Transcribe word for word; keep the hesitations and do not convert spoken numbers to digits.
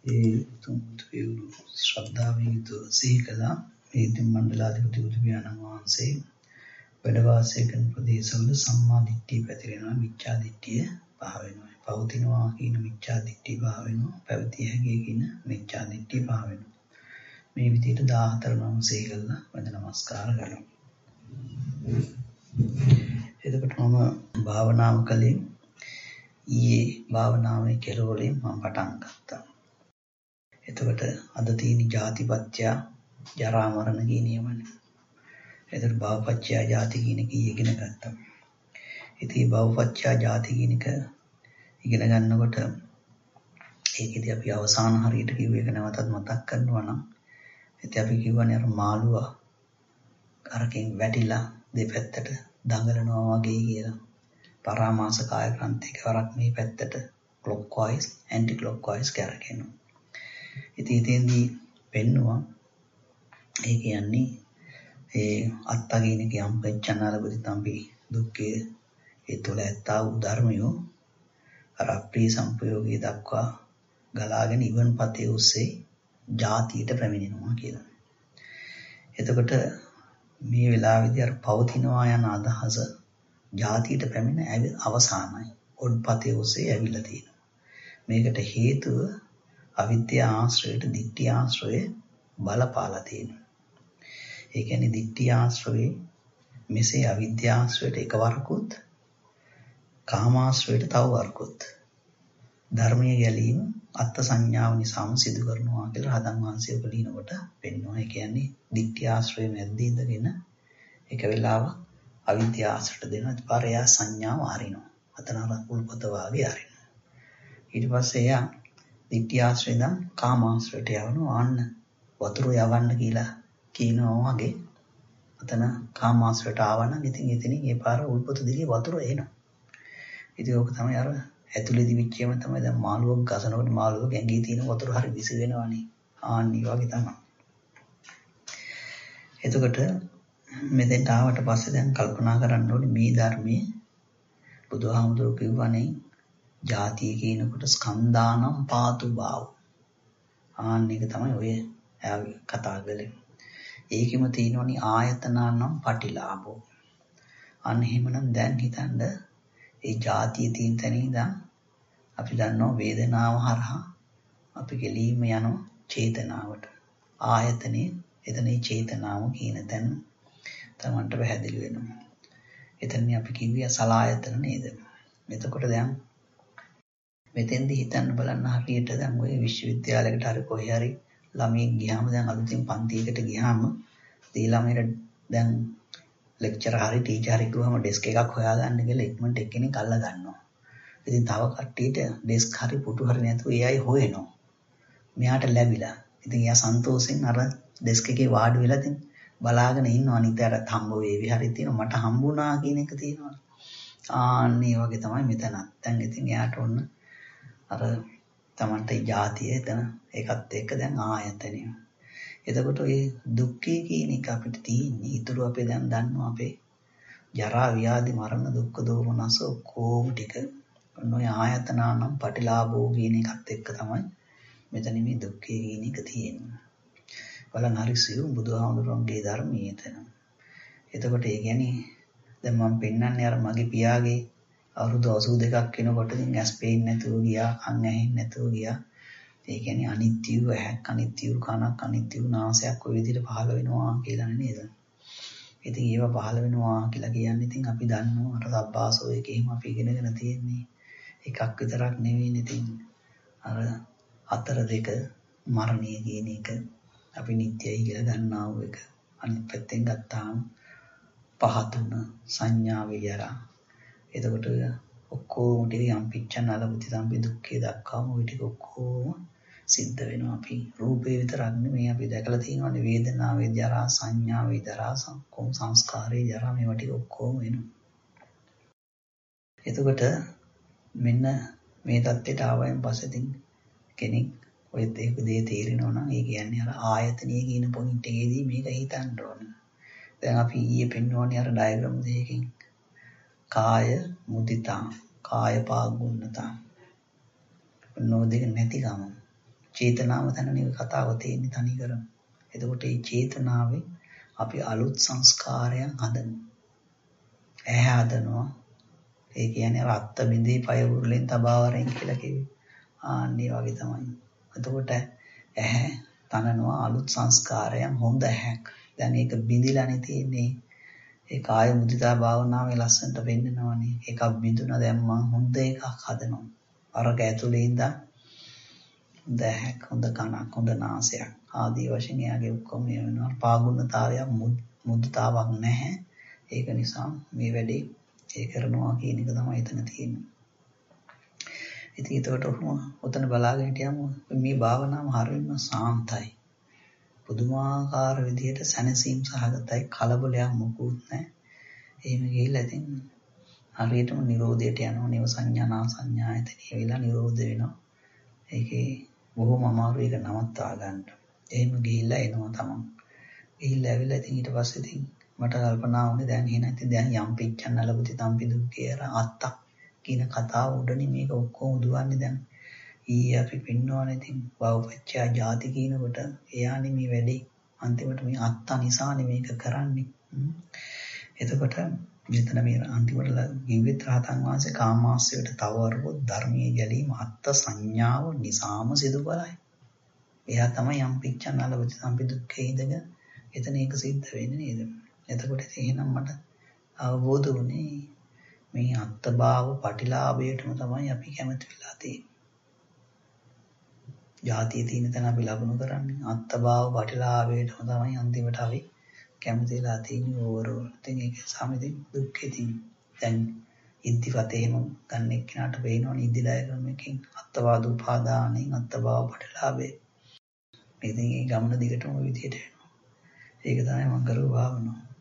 ඒ තුන්තුවේ ශ්‍රද්ධාවෙන් යුතුව සිහි කළා. මේ ඉතින් මණ්ඩලාධිපති බුදු පියාණන් වහන්සේ වැඩ වාසය කරන ප්‍රදේශවල සම්මා දිට්ඨිය පැතිරෙනවා, මිච්ඡා දිට්ඨිය පහ වෙනවා. පවතිනවා කියන මිච්ඡා දිට්ඨිය පහ වෙනවා, පැවතිය හැකියි කියන මිච්ඡා දිට්ඨිය පහ වෙනවා. මේ විදිහට දාහතර නම සිහි කළා වන්ද නමස්කාර කරනවා. එතකොට මම භාවනාව කළේ ඊයේ භාවනාවේ කෙරවලින් මම පටන් ගත්තා. එතකොට අද තියෙන ජාතිපත්‍ය ජරා මරණ කියන නියමනේ. එතකොට භවපත්‍ය ජාති කියන එක ඉගෙන ගත්තා. ඉතින් භවපත්‍ය ජාති කියන එක ඉගෙන ගන්නකොට ඒකෙදි අපි අවසාන හරියට කිව්ව එක නැවතත් මතක් කරනවා නම් ඉතින් අපි කියවනේ අර මාළුවා අරකින් වැටිලා දෙපැත්තට දඟලනවා වගේ කියලා. පරාමාස කාය ග්‍රන්ථි එකවරක් මේ පැත්තට clockwise anti clockwise කරගෙනවා. ඉතින් ඉතින්දී පෙන්නවා ඒ කියන්නේ ඒ අත්තගිනක යම් පෙච්චනාල බුද්ධම්පි දුක්ඛේ ඒ තුළ ඇත්තා වූ ධර්මයෝ අර අප්‍රිය සංපයෝගී දක්වා ගලාගෙන ඉවන් පතේ ඔස්සේ ජාතියට පැමිණෙනවා කියලා. එතකොට මේ වෙලාවේදී අර පවතිනවා යන අදහස ජාතියට පැමිණ අවසానයි. ඔඩ්පතේ ඔස්සේ ඇවිල්ලා තියෙනවා. මේකට හේතුව අවිද්‍යා ආශ්‍රයයට දිට්ඨි ආශ්‍රය බලපාලා තියෙනවා. ඒ කියන්නේ දිට්ඨි ආශ්‍රයේ මෙසේ අවිද්‍යා ආශ්‍රයට එකවරකුත් කාමාශ්‍රයට තව වරකුත් ධර්මයේ ගැලීම අත්ත් සංඥාව නිසාම සිදු කරනවා කියලා රහතන් වහන්සේ උපලිනකොට පෙන්වනවා. ඒ කියන්නේ දිට්ඨි ආශ්‍රය මැද්දේ ඉඳගෙන එක වෙලාවක් අවිද්‍යා ආශ්‍රයට දෙනවා. ඊට පස්සේ එයා සංඥාව අරිනවා. අතන අර උල්පත වාගේ අරිනවා. ඊට පස්සේ එයා දිට්ඨි ආශ්‍රයෙන් ඉඳන් කාමාශ්‍රයට යවනවා. අන්න වතුර යවන්න කියලා කියනවා වගේ අතන කාමාශ්‍රයට ආවනම් ඉතින් එතනින් ඒ පාර උල්පත දිගේ වතුර එනවා. ඉතින් ඕක තමයි අර ඇතුළේදී විච්චේම තමයි දැන් මාළුවක් ගසනකොට මාළුවක ඇඟේ තියෙන වතුර හරි විසි වෙනවනේ. ආන්නි වගේ තමයි. එතකොට මෙතෙන්ට ආවට පස්සේ දැන් කල්පනා කරන්න ඕනේ මේ ධර්මයේ බුදුහාමුදුරුවෝ කිව්වනේ ජාතිය කියනකොට ස්කන්ධානම් පාතු භාව. ආන්න එක තමයි ඔය කතා කරන්නේ. ඒකෙම තියෙනවනේ ආයතනානම් පටිලාභෝ. අන්න එහෙමනම් දැන් හිතන්න ඒ ජාතිය තියෙන තැන ඉඳන් අපි දන්නවා වේදනාව හරහා අපි ගෙලීම යන චේතනාවට. ආයතනේ එතනයි චේතනාව කියන තැන තමන්ට පැහැදිලි වෙනවා. එතනනේ අපි කිව්වේ සලායතන නේද? එතකොට දැන් මෙතෙන්දි හිතන්න බලන්න හරියට දැන් ඔය විශ්වවිද්‍යාලයකට හරි කොහේ හරි ළමයෙක් ගියාම දැන් අලුතින් පන්තියකට ගියාම ඒ ළමයට දැන් ලෙක්චර් හරි ටීචර් හරි කිව්වම ඩෙස්ක් එකක් හොයාගන්න කියලා ඉක්මනට එක්කෙනෙක් අල්ල ගන්නවා. ඉතින් තව කට්ටියට ඩෙස්ක් හරි පුටු හරි නැතුව ඒ අය හොයනවා. මෙයාට ලැබිලා. ඉතින් එයා සන්තෝෂෙන් අර ඩෙස්ක් එකේ වාඩි වෙලා ඉතින් බලාගෙන ඉන්නවා. අනිත්යට හම්බ වේවි හරි තියෙනවා. මට හම්බුණා කියන එක තියෙනවා. ආන්න ඒ වගේ තමයි මෙතන. දැන් ඉතින් එයාට ඔන්න අර තමන්ට ජාතිය එතන ඒකත් එක්ක දැන් ආයතනය. එතකොට ඔය දුක්ඛය කියන එක අපිට තියෙන්නේ ඊටු අපේ දැන් දන්නවා අපේ ජරා ව්‍යාධි මරණ දුක්ඛ දෝමනස ඔක්කොම ටික ඔය ආයතනානම් පටිලාභෝ කියන එකත් එක්ක තමයි මෙතන මේ දුක්ඛය කියන එක තියෙන්නේ. බලන්න හරි සියුම් බුදුහාමුදුරන්ගේ ධර්මයේ එතන. එතකොට ඒ කියන්නේ දැන් මම පෙන්නන්නේ අර මගේ පියාගේ අවුරුදු අසූ දෙකක් වෙනකොට ඉතින් ඇස් පේන්නේ නැතුව ගියා, කන් ඇහෙන්නේ නැතුව ගියා. ඒ කියන්නේ අනිත්‍ය වූ ඇහක්, අනිත්‍ය වූ කනක්, අනිත්‍ය වූ නාසයක් ඔය විදිහට පහළ වෙනවා කියලා නේද? ඉතින් ඒව පහළ වෙනවා කියලා කියන්නේ ඉතින් අපි දන්නවා අර සබ්බාසෝ එකේම අපි ඉගෙනගෙන තියෙන්නේ. එකක් විතරක් නෙවෙයි ඉතින් අර අතර දෙක මරණය කියන එක අපි නිට්ටයයි කියලා ගන්නා වූ එක. අනිත් පැත්තෙන් ගත්තාම පහ තුන සංඥාවේ ජරා. එතකොට ඔක්කොම ටික යම් පිච්චන අලබුති සම්පි දුක්ඛේ දක්වාම ওই ටික ඔක්කොම සිද්ධ වෙනවා. අපි රූපේ විතරක් නෙමෙයි අපි දැකලා තියෙනවානේ වේදනාවේ ජරා, සංඥාවේ ජරා, සංකම් සංස්කාරේ ජරා මේවා ටික ඔක්කොම වෙනවා. එතකොට මෙන්න මේ தත්ත්වයට ආවයින් පස්සේ ඉතින් කෙනෙක් ඔය දෙක දේ තේරෙනවා නම් ඒ කියන්නේ අර ආයතනීය කියන පොයින්ට් එකේදී මේක හිතන්න ඕනේ. දැන් අපි ඊයේ පෙන්වන්නේ අර ඩයග්‍රෑම් දෙකකින් කාය මුදිතා, කාය පාගුණතා. නෝ දෙක නැතිකම, චේතනාව තැනනේ කතාව තියෙන්නේ තනි කරම. එතකොට මේ චේතනාවේ අපි අලුත් සංස්කාරයන් හදනවා. ඇහැ හදනවා. ඒ කියන්නේ රත්ත බිඳී පය උරුලෙන් තබාවරෙන් කියලා කිව්වේ. ආන්නේ වගේ තමයි. එතකොට ඇහැ තනනවා අලුත් සංස්කාරයන් හොඳ ඇහැක්. දැන් ඒක බිඳිලානේ තියෙන්නේ. ඒ කාය මුදිතා භාවනාවේ ලස්සනට වෙන්නනවනේ. එකක් බිඳුණා දැන් මම හොඳ එකක් හදනවා. අරක ඇතුලේ ඉඳන් හොඳ ඇහැක්, හොඳ කනක්, හොඳ නාසයක් ආදී වශයෙන් එයාගේ ඔක්කොම වෙනවා. පාගුණතාවයක් මුදිතාවක් නැහැ. ඒක නිසා මේ වැඩේ ඒ කරනවා කියන එක තමයි එතන තියෙන්නේ. ඉතින් ඒකට ඔතන බලාගෙන හිටියම මේ භාවනාව හරියම සාන්තයි. පුදුමාකාර විදිහට සැනසීම සහගතයි, කලබලයක් මොකුත් නැහැ. එහෙම ගිහිල්ලා ඉතින් හරියටම නිරෝධයට යනවා. නිව සංඥා නා සංඥා එතනිය වෙලා නිරෝධ වෙනවා. ඒකේ බොහොම අමාරු එක නවත්වා ගන්න. එහෙම ගිහිල්ලා එනවා තමන්. ගිහිල්ලා ඇවිල්ලා ඉතින් ඊට පස්සේ ඉතින් මට කල්පනා වුණේ දැන් එහෙනම් ඉතින් දැන් යම් පිච්චන් නලපති තම්පි දුක්ඛේ අර අත්තා කියන කතාව උඩනේ මේක ඔක්කොම දුවන්නේ දැන්. ඊයේ අපි පින්නවනේ ඉතින් භවපච්චය ජාති කියනකොට එයානේ මේ වැඩේ අන්තිමට මේ අත්තා නිසානේ මේක කරන්නේ. එතකොට මෙතන මේ අන්තිමට ජීවිත රහතන් වහන්සේ කාමාශ්‍රයට තව වරපොත් ධර්මයේ ගැලීම අත්ත සංඥාව නිසාම සිදු කරයි. එයා තමයි යම් පිච්චන් නලපති තම්පි දුක්ඛේ ඉඳගෙන එතන ඒක සිද්ධ වෙන්නේ නේද? එතකොට එහෙනම් මට අවබෝධ වුණේ මේ අත්භාව පටිලාභයටම තමයි අපි කැමති වෙලා තියෙන්නේ. ජාතිය තියෙන තැන අපි ලබනු කරන්නේ අත්භාව පටිලාභයටම තමයි අන්තිමට අපි කැමති වෙලා තියෙන්නේ ඕවරෝල්. ඉතින් ඒක සමිතින් දුක්ඛේ තියෙන. දැන් ඉද්ධිපත එහෙම ගන්න එක්කනට වෙනවනේ ඉද්ධිදාය ක්‍රමයකින් අත්භාව උපාදානෙන් අත්භාව පටිලාභේ. ඉතින් මේ ගමන දිගටම විදියට යනවා. ඒක තමයි මම කරුව භාවනාව.